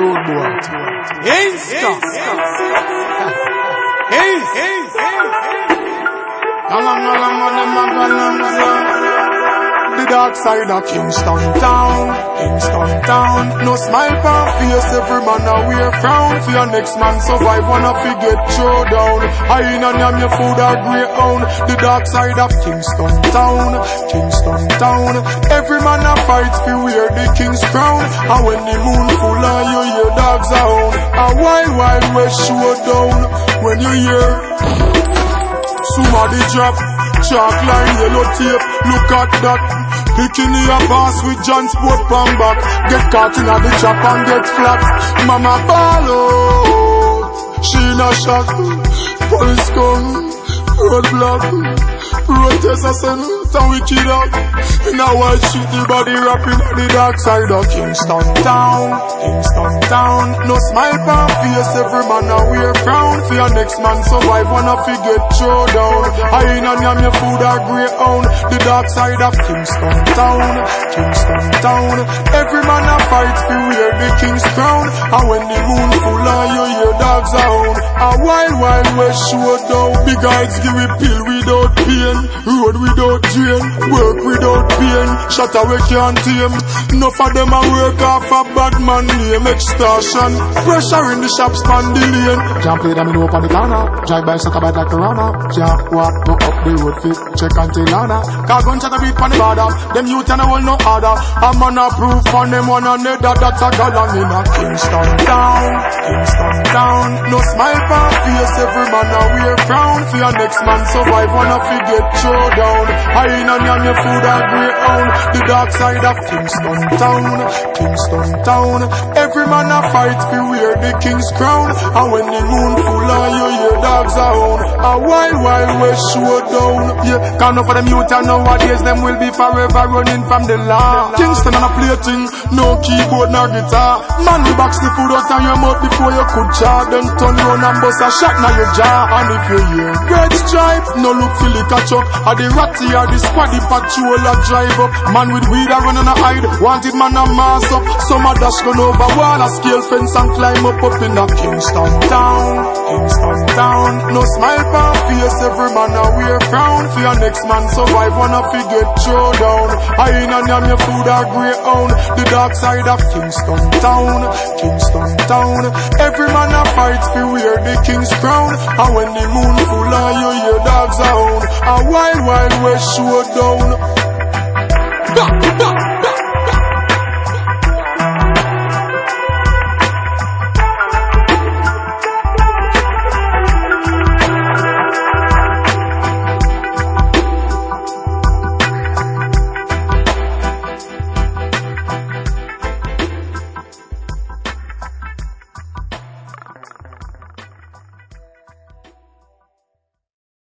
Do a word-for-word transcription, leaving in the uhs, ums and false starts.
road boy. Insta. Hey, hey, hey. Galang, galang, galang, galang, galang. The dark side of Kingston town, Kingston town. No smile for face, every man a wear frown. For your next man survive, wanna fi get throw down. I in and yam your food a greyhound. The dark side of Kingston town, Kingston town. Every man a fight fi wear the king's crown. And when the moon full and you hear dogs a hound, a wild wild west show down. When you hear somebody drop chalk line, yellow tape, look at that. Picking your boss with John Sport pan back. Get caught in the trap and get flat. Mama ball out, she not shot. Police come, roadblock. Protest a son, and we kill up. In a white shit, the body rapping on the dark side of Kingston town, Kingston town. No smile for face, every man a wear frown. For your next man survive, wanna fi get throw down. I in and yam your food a greyhound. The dark side of Kingston town, Kingston town. Every man a fight fi wear the king's crown. And when the moon full and you hear dogs a hound, a wild wild west show down. Big guys give we pill without pain, road without drain, work without pain, shut away can't tame. Enough of them a work off a bad man name, extortion, pressure in the shops span the lane. Can't play them in up on the corner, drive by suck about like Corona. Can't walk, go up the road fit, check until Lana. Cause gunshot a beat on the border, them youth and a hold no order. A man a proof on them one another, that's a galang in a Kingston town, Kingston town. No smile for face, every man a wear frown. For your next man survive, wanna fi get throw down. I in and yam your food a greyhound. The dark side of Kingston town, Kingston town. Every man a fight fi wear the king's crown. And when the moon full and you hear dogs a hound, a wild wild west show down. Yeah, can't enough of them youth and nowadays them will be forever running from the law. Kingston on a plating, no keyboard nor guitar. Man, you box the food out of your mouth before you could jar. Then turn round and bust a shot now your jaw. And if you hear red stripe, no look for liquor chuck. Or the ratty or the squaddy patrol a drive up. Man with weed a run and a hide, wanted man a mass up. Some a dash gun over wall, a scale fence and climb up up in the Kingston town, Kingston town. No smile for face, every man a wear frown. For your next man survive, wanna fi get throw down. I in and yam your food a greyhound. The dark side of Kingston town, Kingston town. Every man a fight fi wear the king's crown. And when the moon full and you hear dogs a hound, a wild wild west show down. Bah, bah.